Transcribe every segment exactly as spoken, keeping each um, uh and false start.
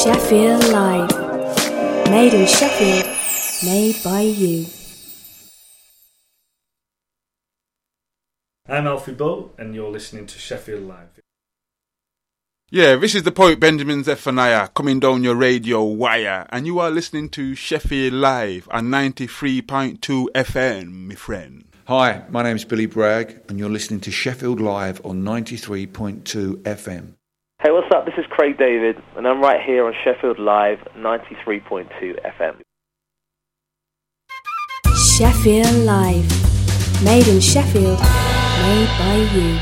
Sheffield Live. Made in Sheffield, made by you. I'm Alfie Bull, and you're listening to Sheffield Live. Yeah, this is the poet Benjamin Zephaniah coming down your radio wire, and you are listening to Sheffield Live on ninety-three point two F M, my friend. Hi, my name's Billy Bragg, and you're listening to Sheffield Live on ninety-three point two F M. Hey, what's up? This is Craig David, and I'm right here on Sheffield Live, ninety-three point two F M. Sheffield Live. Made in Sheffield, made by you.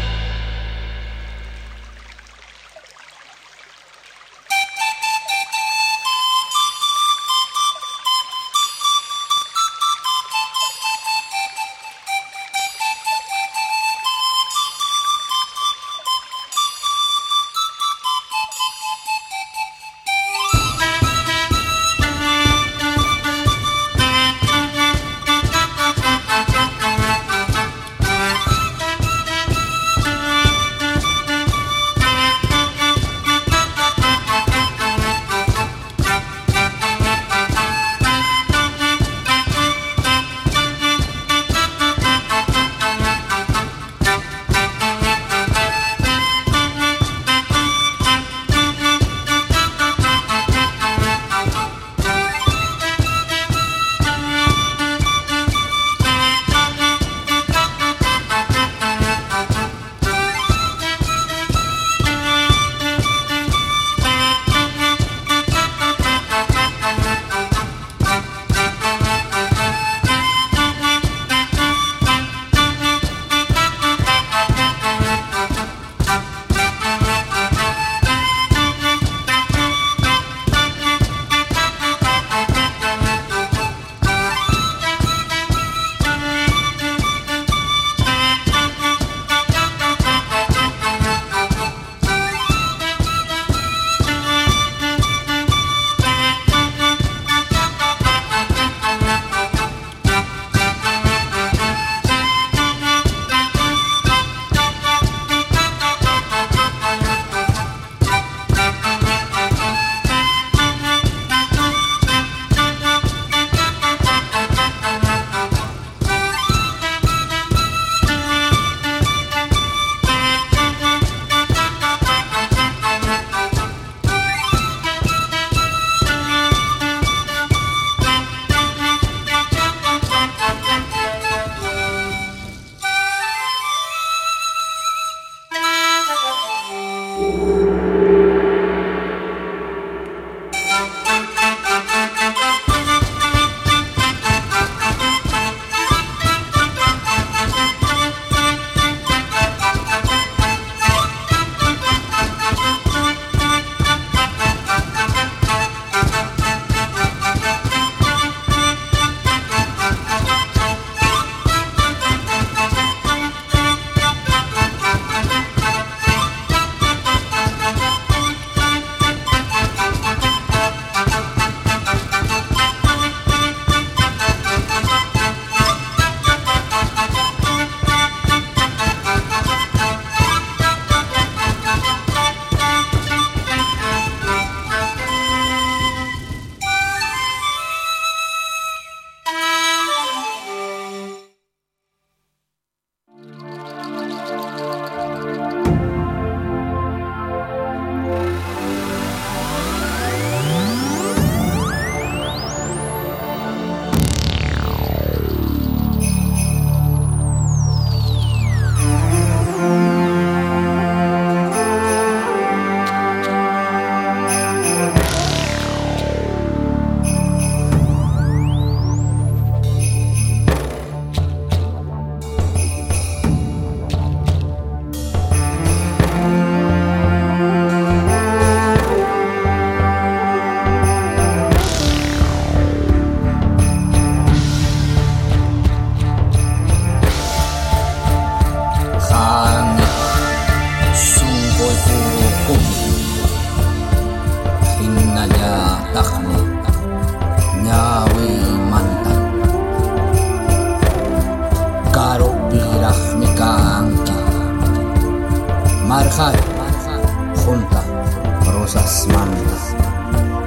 Marjal, Junta, Rosas Mandas.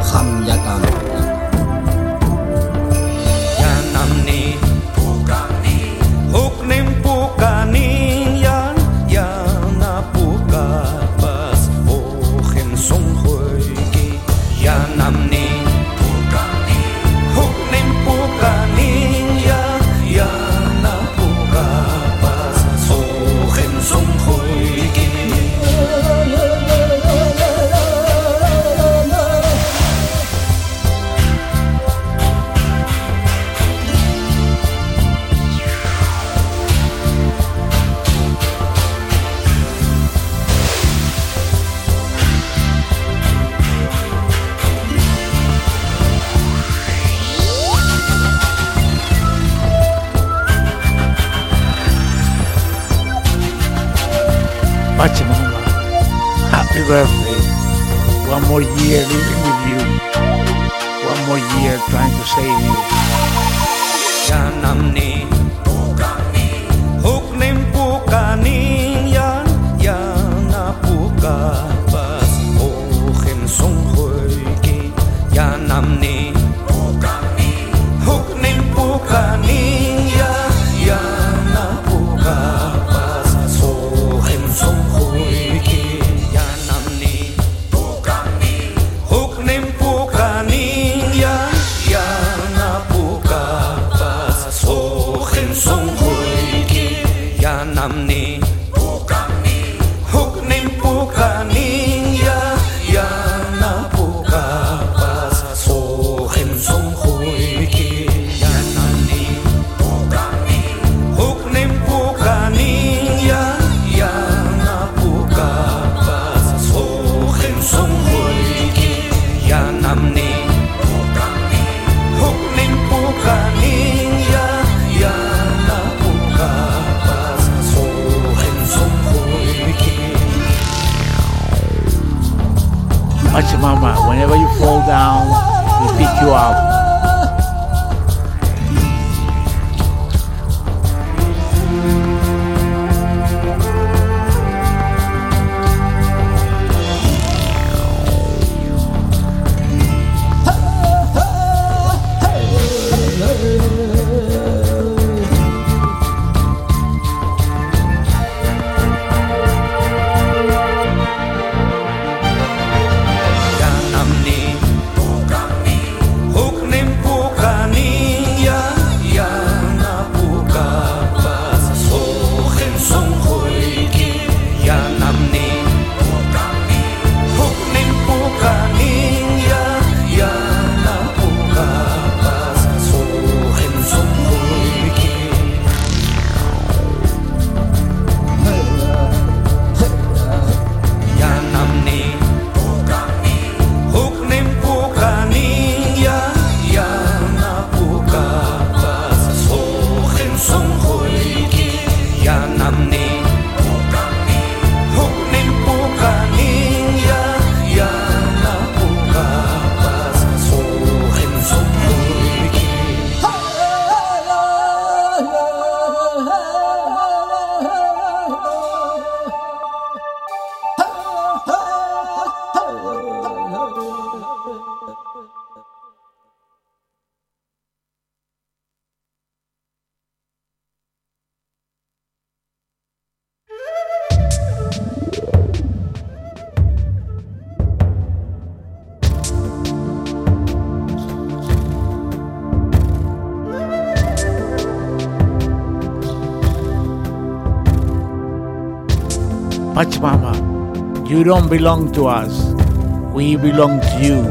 Hamyakan Yanamni Pukani Huknim Pukani Yan Yana Puka Pas Ochin Song Hoiki Yanamni Pukani Huknim Pukani Yan Yana Puka Pas Ochin Song Hoiki Pachamama, happy birthday. One more year living with you. One more year trying to save you. Yanamni Pukani Huknim Pukani Yan Yana Puka Pas Ochin Song Hoiki Yanamni Pukani Huknim Pukani Yan Yana Puka Pas Ochin Song Hoiki Yanamni Pukani Huknim Pukani Yan Yana Puka Pas Ochin Song Hoiki Yanamni Pukani Huknim Pukani Yan Yana Puka Pas Ochin Song Hoiki Yanamni Pukani Huknim Pukani Yan Yana Puka Pas Ochin Song Hoiki Yanamni Pukani Huknim Pukani Yan Yana Puka Pas Ochin Song Hoiki Pachamama, whenever you fall down, we pick you up. Yanamni Pukani Huknim Pukani Yan Yana Puka Pas Ochin Song Hoiki Yanamni Pukani Huknim Pukani Yan Yana Puka Pas Ochin Song Hoiki Yanamni Pukani Huknim Pukani Yan Yana Puka Pas Ochin Song Hoiki Yanamni Pukani Huknim Pukani Yan Yana Puka Pas Ochin Song Hoiki Pachamama, you don't belong to us. We belong to you.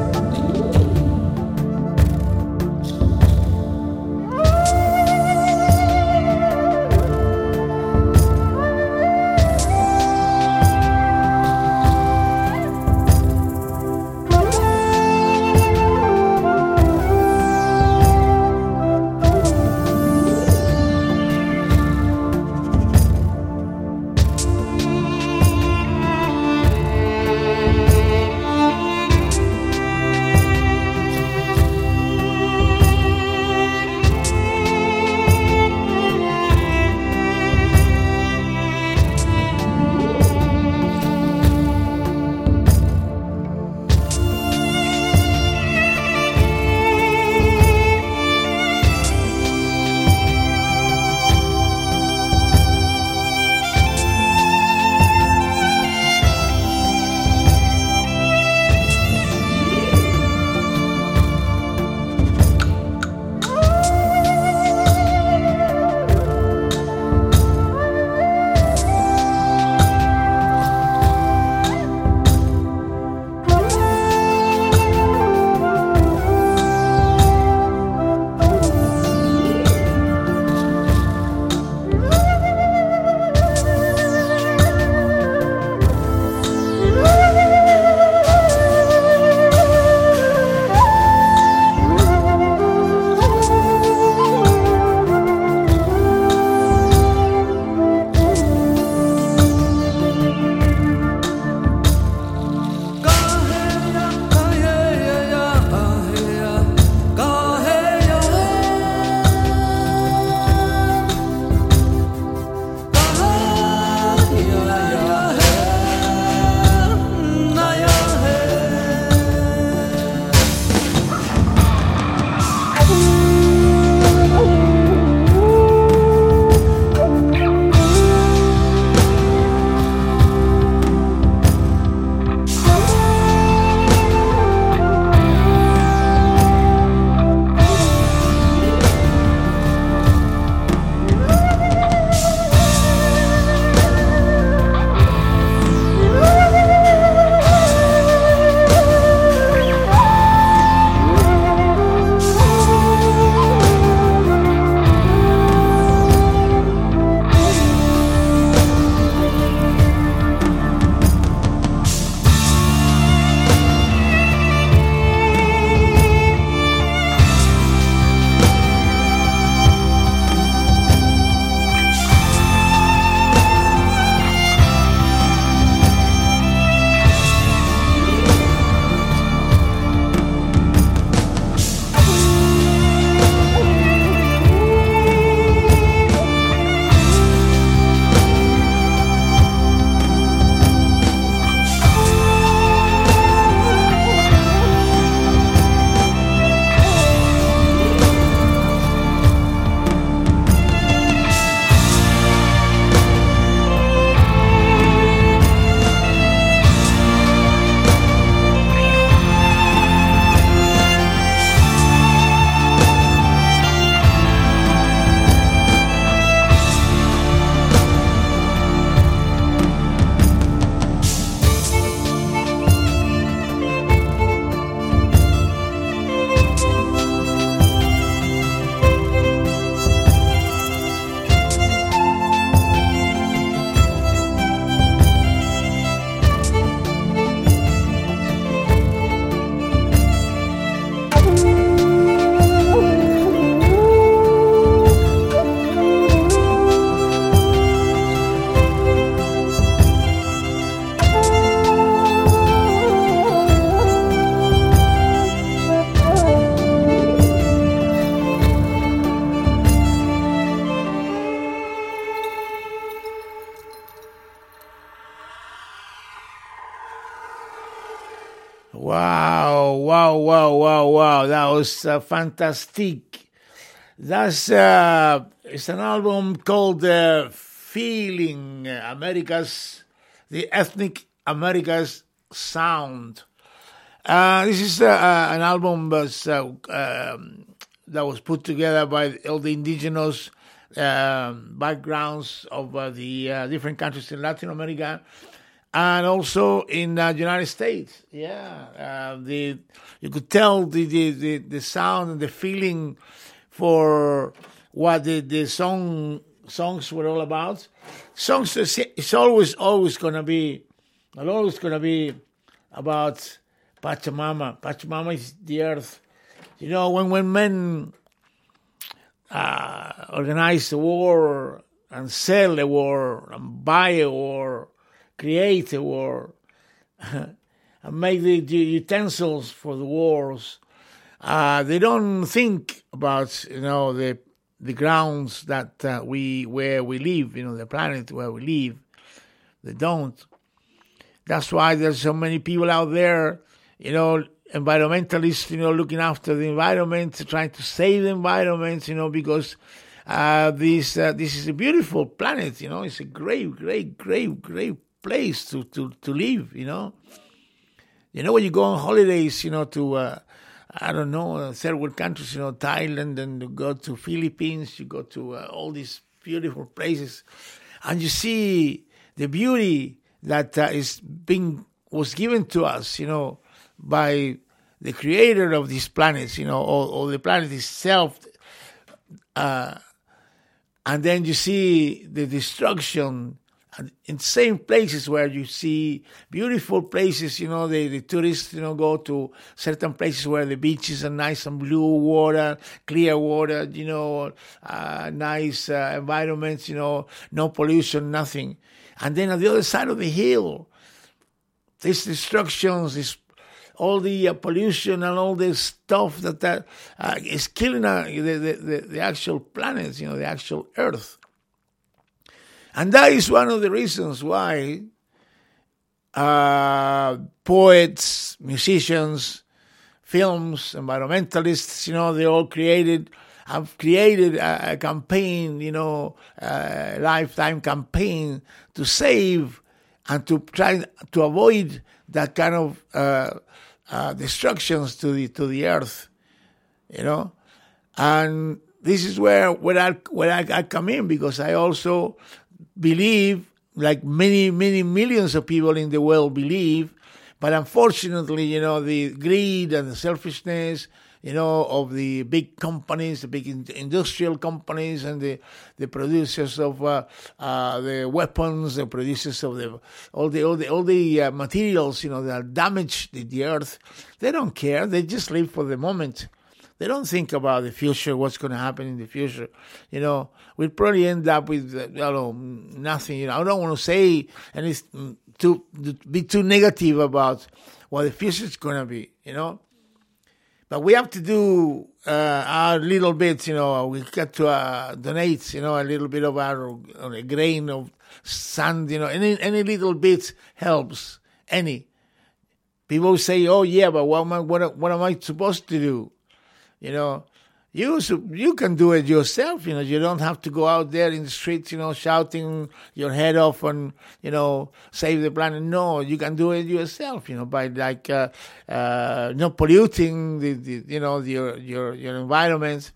Wow, wow, wow, wow, wow. That was uh, fantastic. That's uh, it's an album called uh, Feeling America's, the Ethnic America's Sound. Uh, this is uh, uh, an album that's, uh, um, that was put together by all the indigenous uh, backgrounds of uh, the uh, different countries in Latin America and also in the uh, United States. Yeah, uh, the you could tell the, the, the, the sound and the feeling for what the, the song songs were all about. Songs, it's always, always going to be, always going to be about Pachamama. Pachamama is the earth. You know, when, when men uh, organize a war and sell a war and buy a war, create a war, and make the, the utensils for the wars, uh, they don't think about, you know, the the grounds that uh, we where we live, you know, the planet where we live. They don't. That's why there's so many people out there, you know, environmentalists, you know, looking after the environment, trying to save the environment, you know, because uh, this uh, this is a beautiful planet, you know, it's a great, great, great, great place to, to, to live, you know. You know, when you go on holidays, you know, to, uh, I don't know, uh, third world countries, you know, Thailand, and you go to Philippines, you go to uh, all these beautiful places, and you see the beauty that uh, is being, was given to us, you know, by the creator of these planets, you know, or, or the planet itself. Uh, and then you see the destruction in same places where you see beautiful places, you know, the, the tourists, you know, go to certain places where the beaches are nice and blue water, clear water, you know, uh, nice uh, environments, you know, no pollution, nothing. And then on the other side of the hill, these destructions, this all the uh, pollution and all this stuff that, that uh, is killing uh, the, the, the actual planets, you know, the actual Earth. And that is one of the reasons why uh, poets, musicians, films, environmentalists, you know, they all created, have created a, a campaign, you know, a lifetime campaign to save and to try to avoid that kind of uh, uh, destructions to the to the earth, you know. And this is where where I where I, I come in, because I also believe, like many, many millions of people in the world believe, but unfortunately, you know, the greed and the selfishness, you know, of the big companies, the big industrial companies, and the, the producers of uh, uh, the weapons, the producers of the all the all the all the uh, materials, you know, that damage the, the earth, they don't care. They just live for the moment. They don't think about the future, what's going to happen in the future. You know, we'll probably end up with, uh, I don't know, nothing. You know, I don't want to say anything to, to be too negative about what the future is going to be, you know. But we have to do uh, our little bit, you know. We got to uh, donate, you know, a little bit of our, a grain of sand, you know. Any, any little bit helps, any. People say, oh, yeah, but what am I, what, what am I supposed to do? You know, you you can do it yourself. You know, you don't have to go out there in the streets, you know, shouting your head off and, you know, save the planet. No, you can do it yourself. You know, by like uh, uh, not polluting the, the you know the, your your your environment.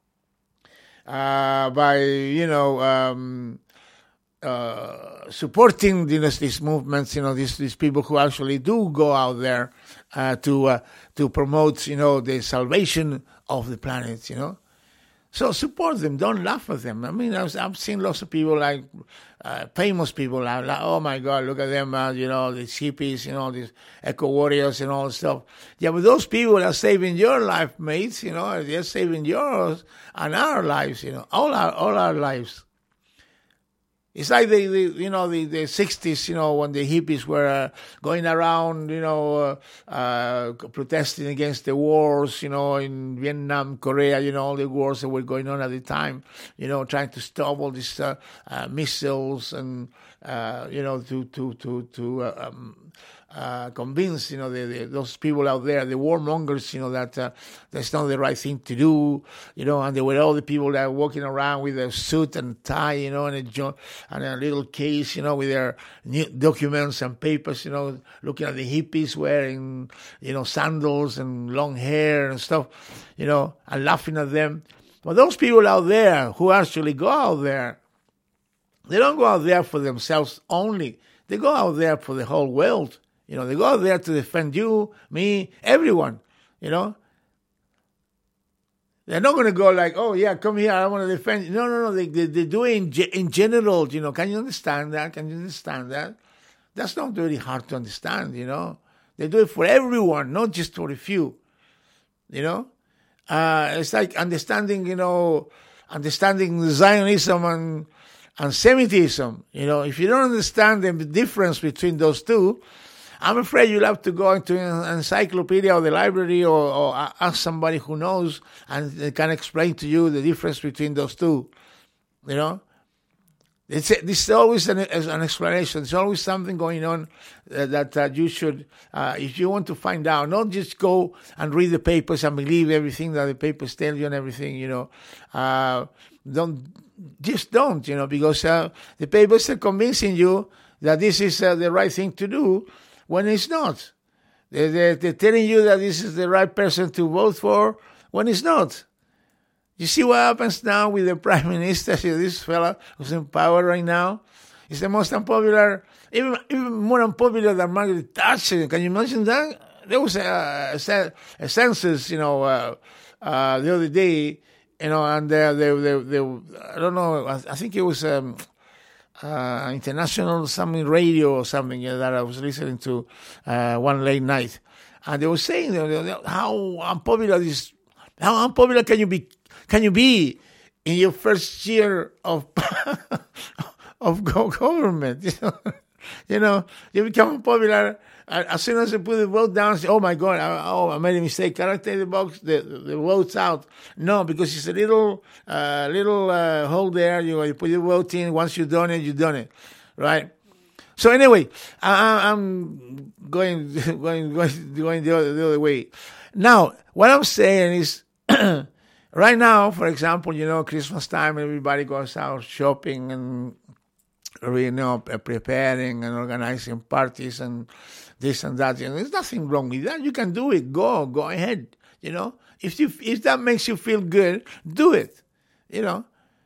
Uh, by you know um, uh, supporting you know, these movements. You know, these these people who actually do go out there uh, to uh, to promote you know the salvation of the planet, you know. So support them, don't laugh at them. I mean, I've, I've seen lots of people, like uh, famous people, like, oh my God, look at them, uh, you know, these hippies, you know, these eco warriors and all this stuff. Yeah, but those people are saving your life, mates, you know, they're saving yours and our lives, you know, all our, all our lives. It's like the, the you know, the, the sixties, you know, when the hippies were uh, going around, you know, uh, uh, protesting against the wars, you know, in Vietnam, Korea, you know, all the wars that were going on at the time, you know, trying to stop all these uh, uh, missiles and uh, you know, to to to to uh, um, uh, convince, you know, the, the, those people out there, the warmongers, you know, that uh, that's not the right thing to do, you know, and there were all the people that are walking around with a suit and tie, you know, and a jo- and a little case, you know, with their new documents and papers, you know, looking at the hippies wearing, you know, sandals and long hair and stuff, you know, and laughing at them. But those people out there who actually go out there, they don't go out there for themselves only. They go out there for the whole world. You know, they go out there to defend you, me, everyone, you know. They're not going to go like, oh, yeah, come here, I want to defend you. No, no, no, they, they, they do it in, in general, you know. Can you understand that? Can you understand that? That's not very hard to understand, you know. They do it for everyone, not just for a few, you know. Uh, it's like understanding, you know, understanding Zionism and and Semitism. You know, if you don't understand the difference between those two, I'm afraid you'll have to go into an encyclopedia or the library or, or ask somebody who knows and they can explain to you the difference between those two. You know, it's this is always an, an explanation. There's always something going on uh, that uh, you should, uh, if you want to find out, not just go and read the papers and believe everything that the papers tell you and everything. You know, uh, don't just don't. You know, because uh, the papers are convincing you that this is uh, the right thing to do when it's not. They're, they're, they're telling you that this is the right person to vote for when it's not. You see what happens now with the Prime Minister, this fella who's in power right now? He's the most unpopular, even even more unpopular than Margaret Thatcher. Can you imagine that? There was a, a, a census, you know, uh, uh, the other day, you know, and uh, they, they, they, I don't know, I, I think it was um, uh, international something radio or something uh, that I was listening to uh, one late night, and they were saying uh, how unpopular this, how unpopular can you be? Can you be in your first year of of government? You know, you know, you become popular as soon as you put the vote down. Say, oh my God! I, oh, I made a mistake. Can I take the box? The, the vote's out. No, because it's a little uh, little uh, hole there. You, you put your vote in. Once you've done it, you've done it, right? So anyway, I, I'm going going going going the other, the other way. Now, what I'm saying is. Right now, for example, you know, Christmas time, everybody goes out shopping and, you know, preparing and organizing parties and this and that. And there's nothing wrong with that. You can do it. Go, go ahead. You know, if you if that makes you feel good, do it. You know,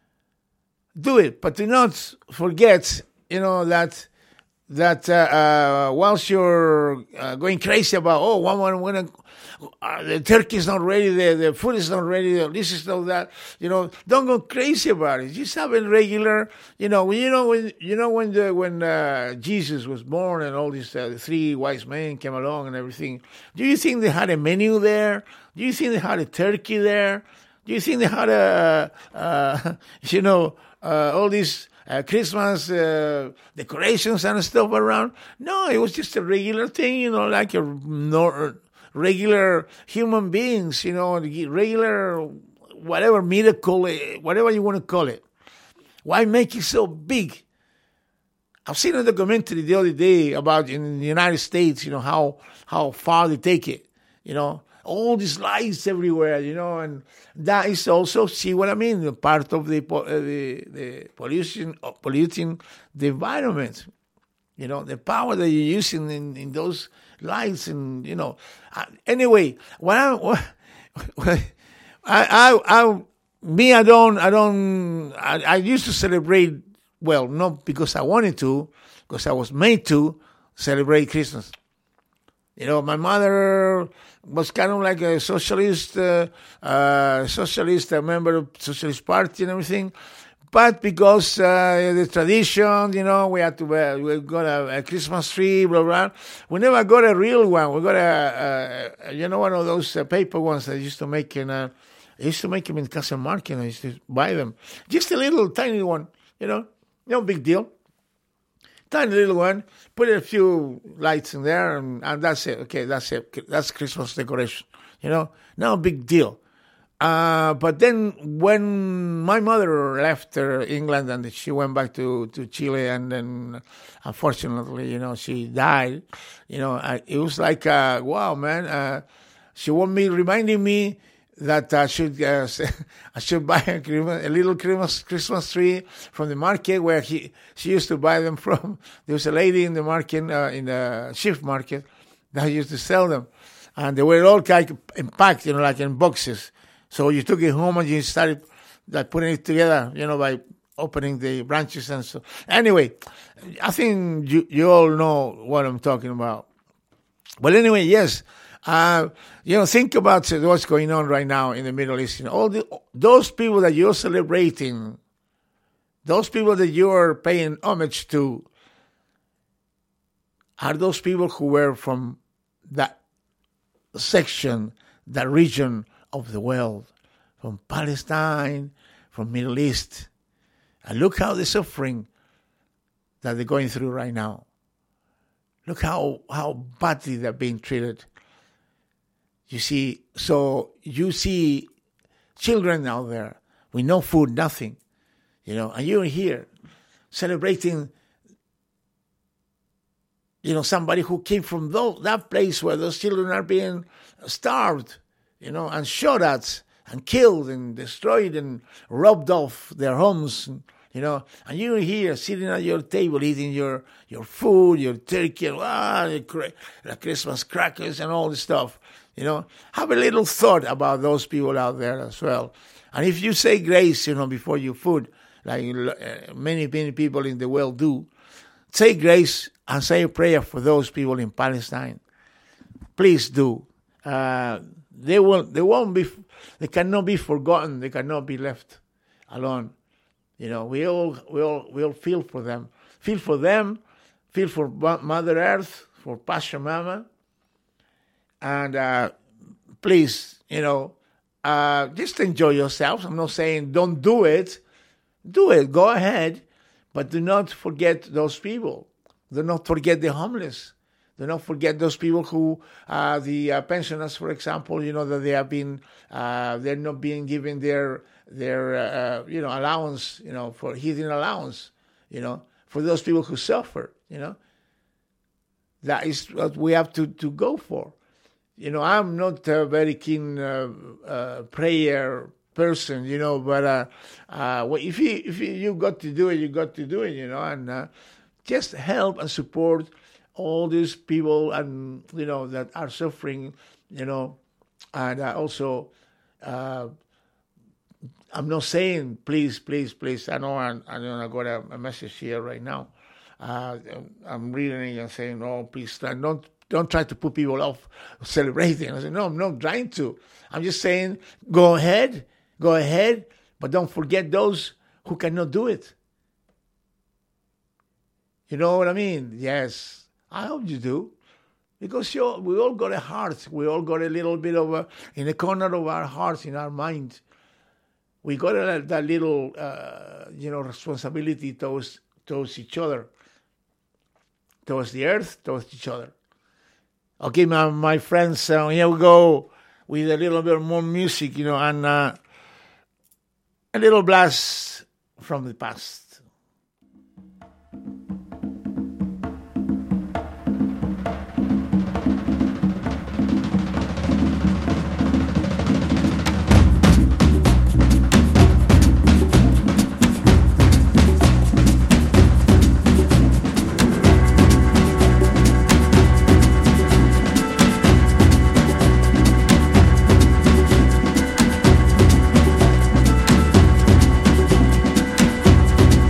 do it. But do not forget, you know, that that uh, uh, whilst you're uh, going crazy about, oh, one one one. Uh, the turkey is not ready, the, the food is not ready, this is not that, you know, don't go crazy about it. Just have a regular, you know, when you know when you know when the when uh, Jesus was born and all these uh, three wise men came along and everything. Do you think they had a menu there? Do you think they had a turkey there? Do you think they had a, uh, you know, uh, all these uh, Christmas uh, decorations and stuff around? No, it was just a regular thing, you know, like a nor- regular human beings, you know, regular whatever miracle, whatever you want to call it. Why make it so big? I've seen a documentary the other day about in the United States, you know, how how far they take it, you know, all these lights everywhere, you know, and that is also, see what I mean, part of the uh, the, the pollution, uh, polluting the environment. You know, the power that you're using in, in those lights and, you know. Uh, anyway, what I, what, I, I, I, me, I don't, I don't, I, I used to celebrate, well, not because I wanted to, because I was made to celebrate Christmas. You know, my mother was kind of like a socialist, uh, uh, socialist, a member of Socialist Party and everything. But because uh, the tradition, you know, we had to, uh, we got a, a Christmas tree, blah, blah. We never got a real one. We got a, a, a you know, one of those uh, paper ones that used to make in, uh, I used to make them in Casa Market. I used to buy them. Just a little tiny one, you know, no big deal. Tiny little one. Put a few lights in there, and, and that's it. Okay, that's it. That's Christmas decoration, you know, no big deal. Uh, but then when my mother left uh, England and she went back to, to Chile, and then unfortunately, you know, she died, you know, I, it was like, uh, wow, man, uh, she wanted me, reminding me that I should uh, I should buy a, a little Christmas Christmas tree from the market where he she used to buy them from. There was a lady in the market, uh, in the shift market, that used to sell them, and they were all kind of packed, you know, like in boxes. So you took it home and you started like putting it together, you know, by opening the branches and so. Anyway, I think you you all know what I'm talking about. But anyway, yes. Uh, you know, think about what's going on right now in the Middle East. You know, all the, those people that you're celebrating, those people that you are paying homage to, are those people who were from that section, that region of the world, from Palestine, from Middle East. And look how they're suffering that they're going through right now. Look how, how badly they're being treated. You see, so you see children out there with no food, nothing, you know, and you're here celebrating, you know, somebody who came from those, that place where those children are being starved, you know, and shot at and killed and destroyed and robbed off their homes, and, you know, and you're here sitting at your table eating your, your food, your turkey, and, ah, the, the Christmas crackers and all this stuff. You know, have a little thought about those people out there as well. And if you say grace, you know, before your food, like uh, many, many people in the world do, say grace and say a prayer for those people in Palestine. Please do. Uh, they won't. They won't be. They cannot be forgotten. They cannot be left alone. You know, we all, we all, we all feel for them. Feel for them. Feel for Mother Earth, for Pachamama. And uh, please, you know, uh, just enjoy yourselves. I'm not saying don't do it. Do it. Go ahead. But do not forget those people. Do not forget the homeless. Do not forget those people who, uh, the uh, pensioners, for example, you know, that they have been, uh, they're not being given their, their uh, you know, allowance, you know, for heating allowance, you know, for those people who suffer, you know. That is what we have to, to go for. You know, I'm not a very keen uh, uh, prayer person, you know, but uh, uh, if you if you, you got to do it, you got to do it, you know, and uh, just help and support all these people, and you know, that are suffering, you know, and uh, also, uh, I'm not saying please, please, please. I know I'm, I know I got a, a message here right now. Uh, I'm reading it and saying, oh, please, don't. Don't try to put people off celebrating. I said, no, I'm not trying to. I'm just saying, go ahead, go ahead, but don't forget those who cannot do it. You know what I mean? Yes, I hope you do. Because you, we all got a heart. We all got a little bit of a, in the corner of our hearts, in our mind, we got a, that little, uh, you know, responsibility towards, towards each other, towards the earth, towards each other. Okay, my, my friends, uh, here we go with a little bit more music, you know, and uh, a little blast from the past. Thank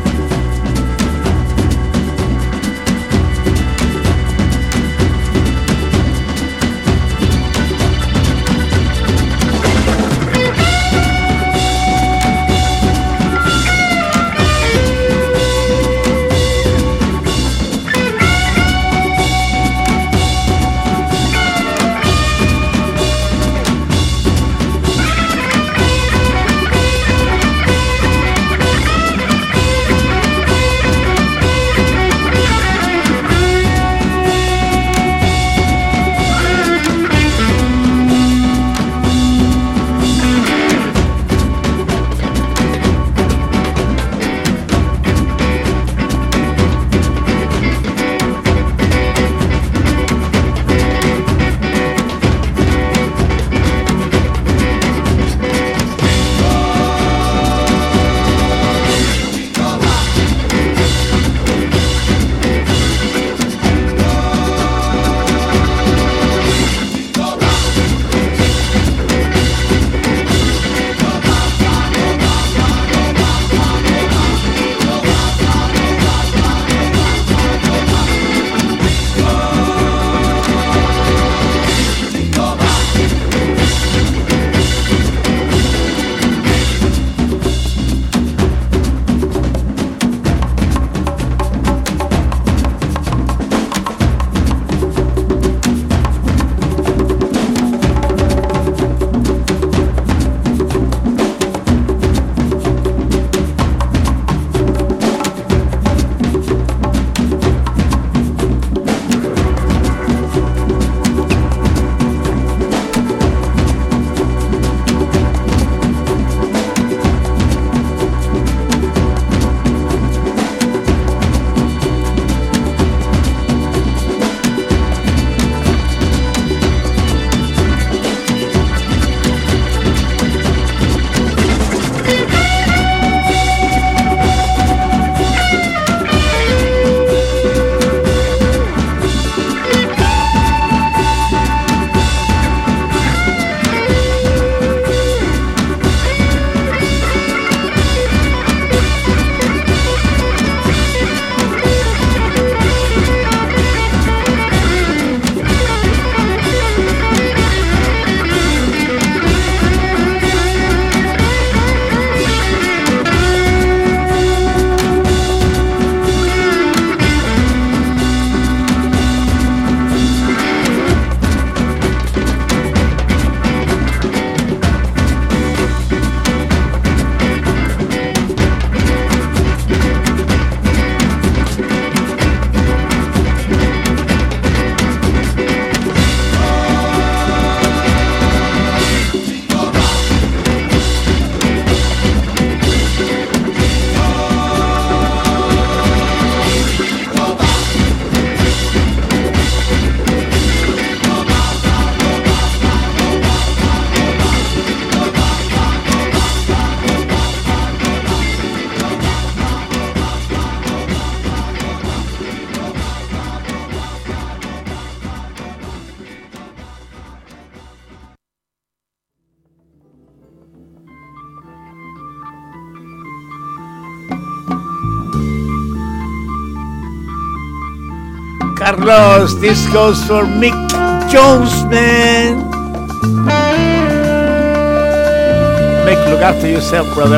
Carlos, this goes for Mick Jones, man. Mick, look after yourself, brother.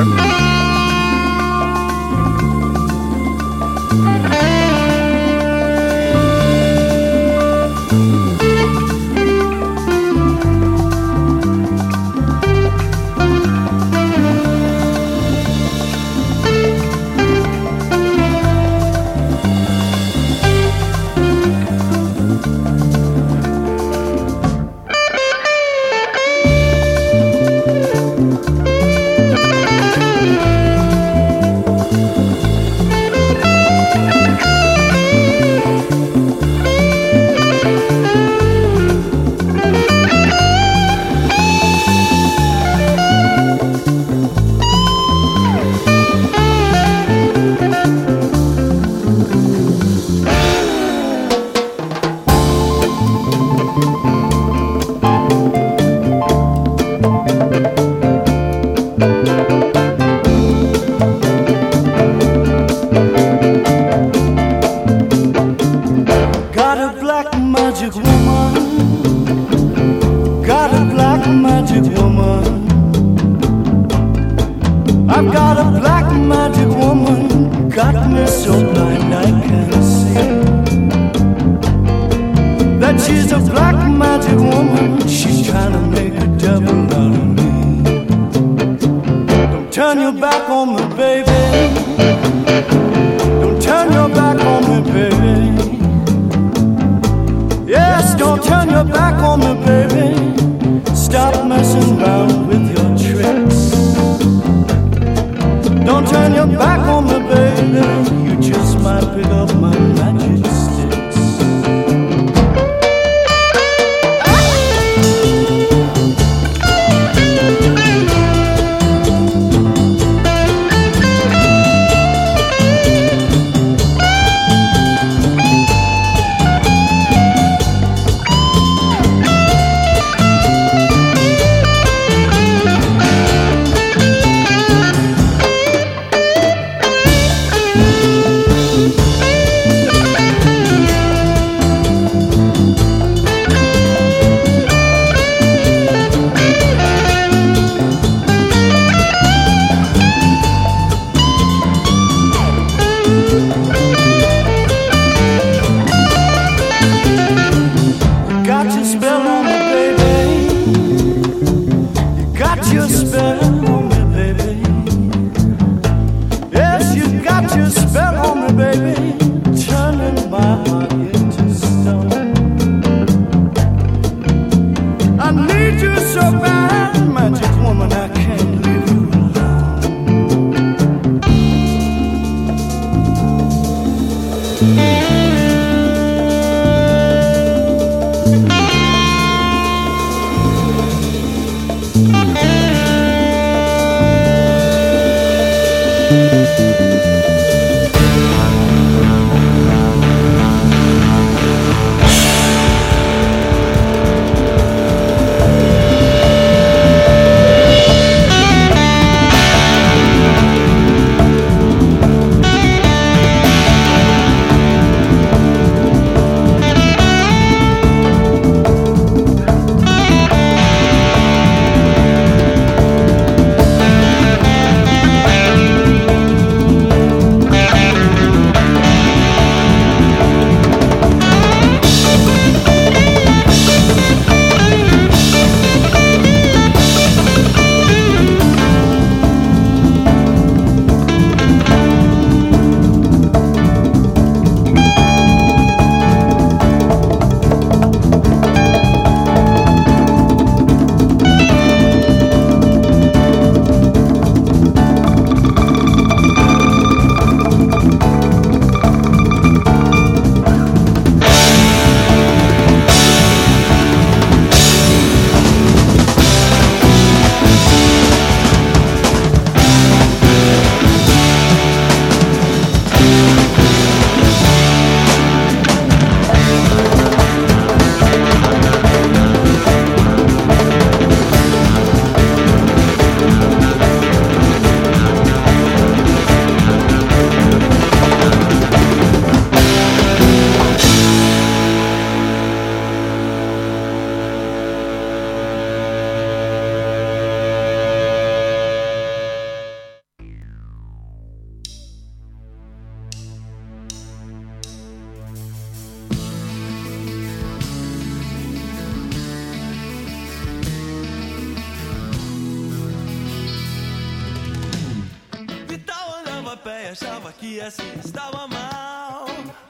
pai achava que assim estava mal.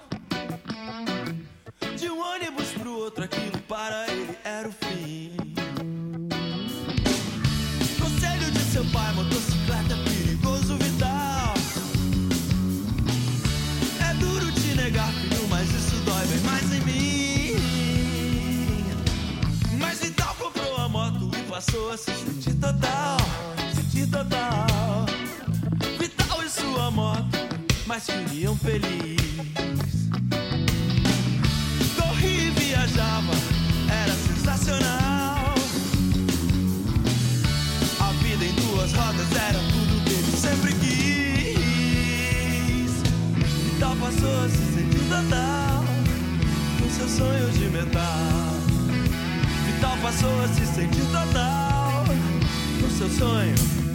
De um ônibus pro outro, aquilo para ele era o fim. Conselho de seu pai, motocicleta é perigoso, vital. É duro te negar, filho, mas isso dói bem mais em mim. Mas Vital comprou a moto e passou a se sentir total, sentir total. Vital e sua moto, mas viviam feliz. Corria e viajava, era sensacional. A vida em duas rodas era tudo que ele sempre quis. Vital passou a se sentir total com seu sonho de metal. Vital passou a se sentir total com seu sonho.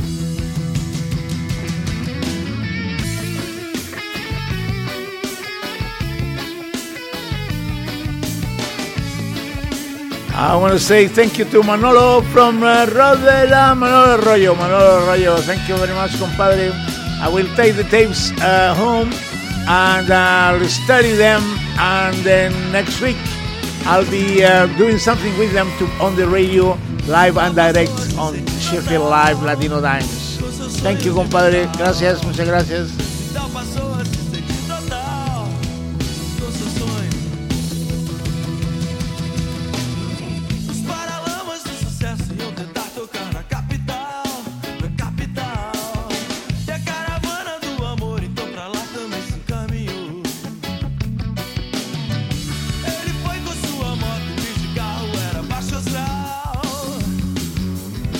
I want to say thank you to Manolo from uh, Rodela, Manolo Arroyo. Manolo Arroyo, thank you very much, compadre. I will take the tapes uh, home and uh, I'll study them, and then next week I'll be uh, doing something with them to, on the radio, live and direct on Sheffield Live Latino Times. Thank you, compadre. Gracias, muchas gracias.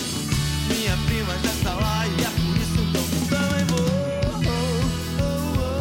Minha prima já está lá e é por isso que eu também vou.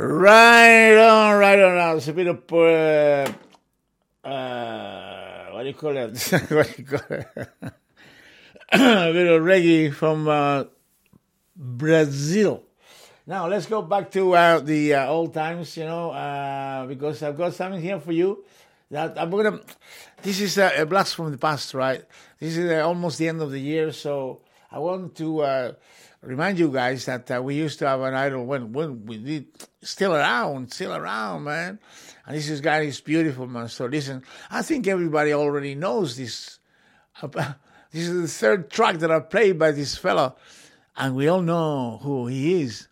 Right on, right on. Now it's a bit of uh, uh, what do you call it? What do you call it? A bit of reggae from uh, Brazil. Now let's go back to uh, the uh, old times, you know, uh, because I've got something here for you that I'm gonna. This is a, a blast from the past, right? This is uh, almost the end of the year, so I want to uh, remind you guys that uh, we used to have an idol when when we did still around, still around, man. And this is guy is beautiful, man. So listen, I think everybody already knows this. This is the third track that I played by this fella, and we all know who he is.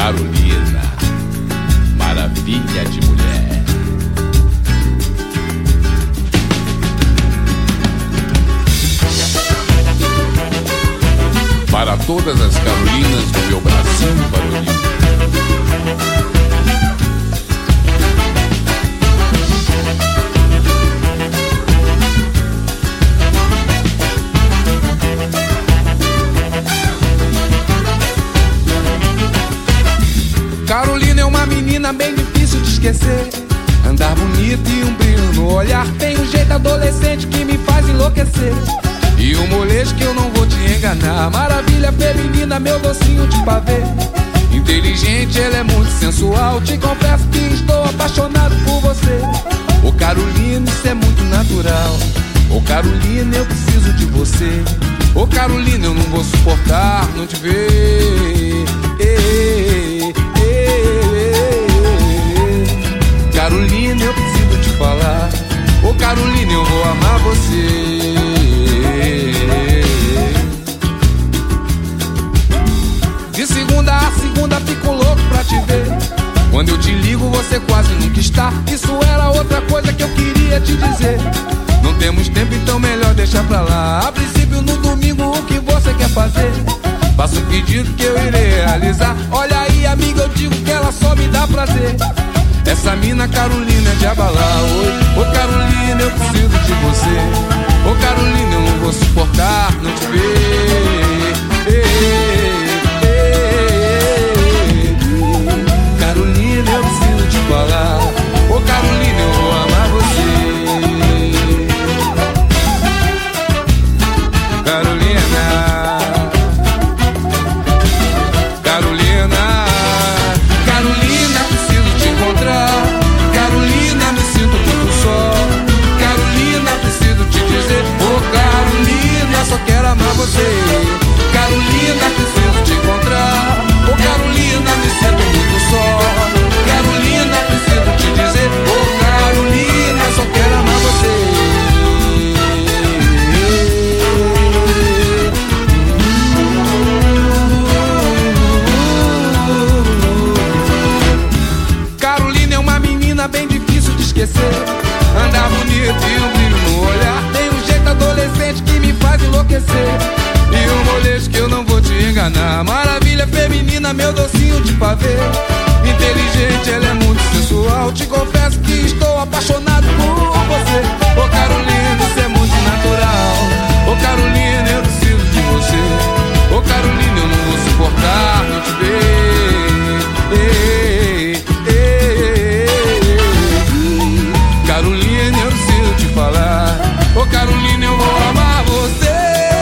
Carolina, maravilha de mulher. Para todas as Carolinas do meu Brasil varonil. Carolina é uma menina bem difícil de esquecer. Andar bonito e um brilho no olhar. Tem um jeito adolescente que me faz enlouquecer. E um molejo que eu não vou te enganar. Maravilha feminina, meu docinho de pavê. Inteligente, ela é muito sensual. Te confesso que estou apaixonado por você. Ô Carolina, isso é muito natural. Ô Carolina, eu preciso de você. Ô Carolina, eu não vou suportar não te ver. Ei, Carolina, eu preciso te falar. Ô Carolina, eu vou amar você. De segunda a segunda fico louco pra te ver. Quando eu te ligo você quase nunca está. Isso era outra coisa que eu queria te dizer. Não temos tempo, então melhor deixar pra lá. A princípio no domingo o que você quer fazer? Faça um pedido que eu irei realizar. Olha aí amiga, eu digo que ela só me dá prazer. Essa mina Carolina é de abalar. Ô, ô Carolina, eu preciso de você. Ô Carolina, eu não vou suportar não te ver. Ei, ei, ei. Carolina, eu preciso te falar. Ô Carolina, eu vou amar você. Carolina, Carolina, Carolina, preciso te encontrar. Carolina, me sinto muito só. Carolina, preciso te dizer. Oh Carolina, só quero amar você. Carolina, preciso te encontrar. Oh Carolina, me sinto muito só. Carolina, preciso te dizer. Oh Carolina, só quero amar você. Carolina é uma menina bem difícil de esquecer. Andar bonito e um brilho no olhar. Tem um jeito adolescente que me faz enlouquecer. E um molejo que eu não vou te enganar. Maravilha feminina, meu docinho de pavê. Inteligente, ela é muito sensual. Te confesso que estou apaixonado por você. Ô Carolina, isso é muito natural. Ô Carolina, eu preciso de você. Ô Carolina, eu não vou suportar não te ver. Ei, ei, ei. Carolina, eu preciso te falar. Ô Carolina, eu vou amar você.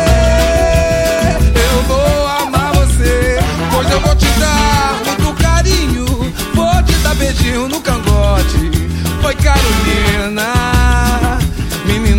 Eu vou amar você. Pois eu vou te dar muito carinho. Vou te dar beijinho no cangote. Oi Carolina, menina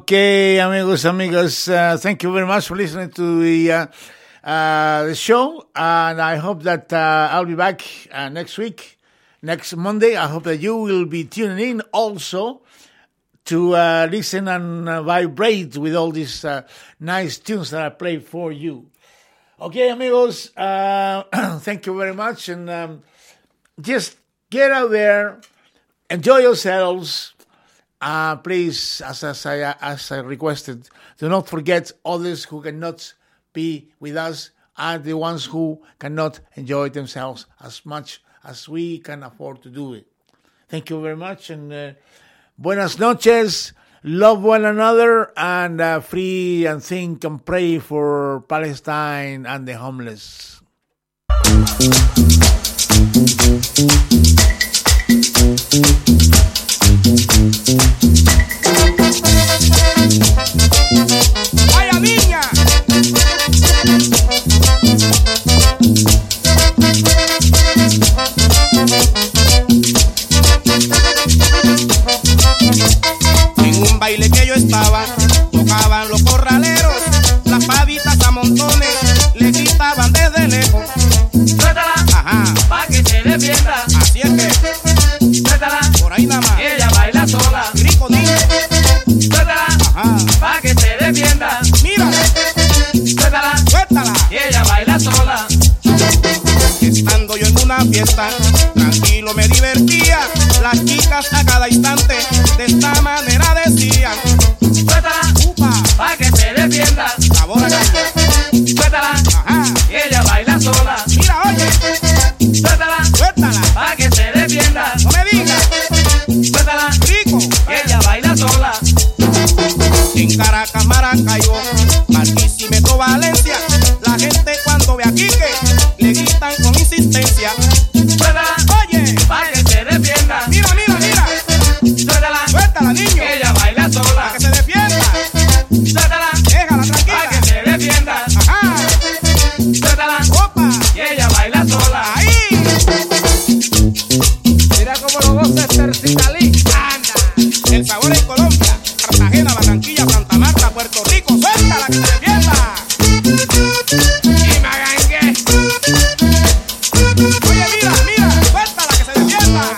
Okay, amigos, amigos, uh, thank you very much for listening to the uh, uh, the show, and I hope that uh, I'll be back uh, next week, next Monday. I hope that you will be tuning in also to uh, listen and uh, vibrate with all these uh, nice tunes that I play for you. Okay, amigos, uh, thank you very much, and um, just get out there, enjoy yourselves. Uh, please, as, as, I, as I requested, do not forget others who cannot be with us are the ones who cannot enjoy themselves as much as we can afford to do it. Thank you very much, and uh, buenas noches. Love one another, and uh, free and think and pray for Palestine and the homeless. ¡Vaya niña! En un baile que yo estaba, tocaban los corraleros, las pavitas a montones, le gritaban desde lejos. Suéltala, Ajá, pa' que se defienda. así es que, Suéltala, por ahí nada más. ella baila sola. Rico niño, Suéltala, ajá, pa' que se defienda. mira, Suéltala, suéltala. ella baila sola. Estando yo en una fiesta, tranquilo me divertía. Las chicas a cada instante de esta manera decían: Suéltala, upa, pa' que se defienda. sabor a caña. Suéltala, Ajá, ella baila sola. mira, oye, Suéltala, suéltala. pa' que se defienda. No me digas, Suéltala, rico. ella baila sola. En Caracas, Maracaibo, Barquisimeto, Valencia, la gente cuando ve a Quique le gritan con insistencia: Suéltala, oye, pa' que se defienda. mira, mira, mira, Suéltala, suéltala, niño, ella baila sola. para que se defienda. Suéltala, Déjala pa' que tranquila. se defienda. Ajá, Suéltala, opa, y ella baila sola. ahí. Mira cómo lo goza Tercitalí. Anda, el sabor en Colombia, Cartagena, Barranquilla, Santa Marta, Puerto Rico, suéltala que se defienda. Y Magangue. Oye, mira, mira, suéltala que se defienda.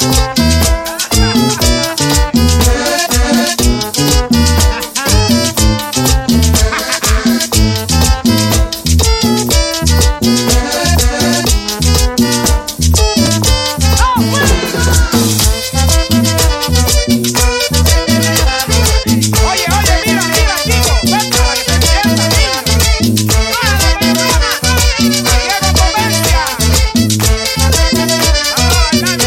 Oye, oye, mira, mira, chico, suéltala que se defienda, niño. Diego Comercia. Vamos a bailar,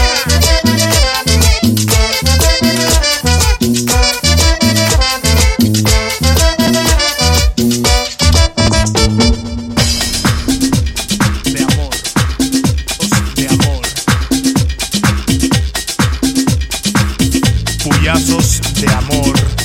De amor, tos de amor. Puyazos de amor.